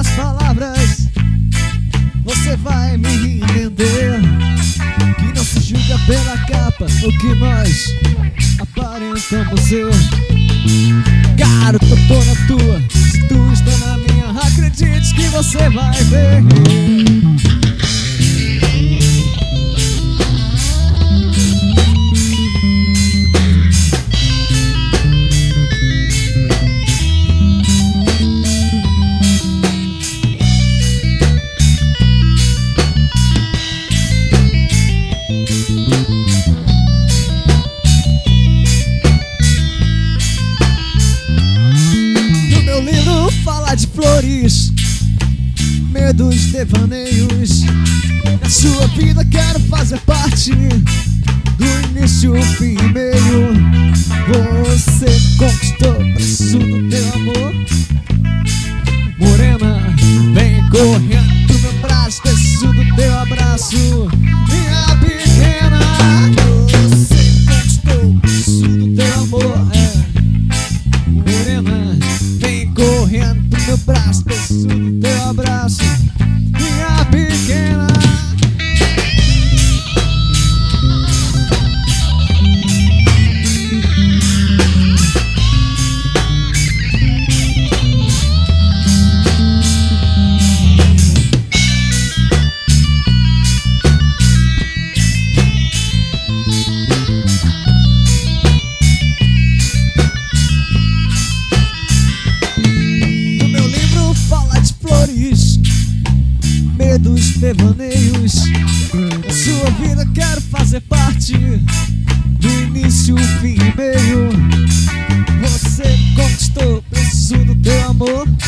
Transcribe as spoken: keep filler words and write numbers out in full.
minhas palavras você vai me entender. Que não se julga pela capa o que nós aparentamos ser. Garoto, eu tô na tua, se tu está na minha, acredite que você vai ver. Fala de flores, medos, devaneios. Na sua vida quero fazer parte, do início, fim e meio. Você conquistou, preciso do teu amor. Morena, vem correndo do meu braço, preciso do teu abraço. Minha pequena, você conquistou, preciso do teu amor. É. Morena, vem correndo do meu braço, preciso do teu abraço. Minha pequena. Medos, devaneios. Na sua vida quero fazer parte, do início, fim e meio. Você conquistou, preciso do teu amor.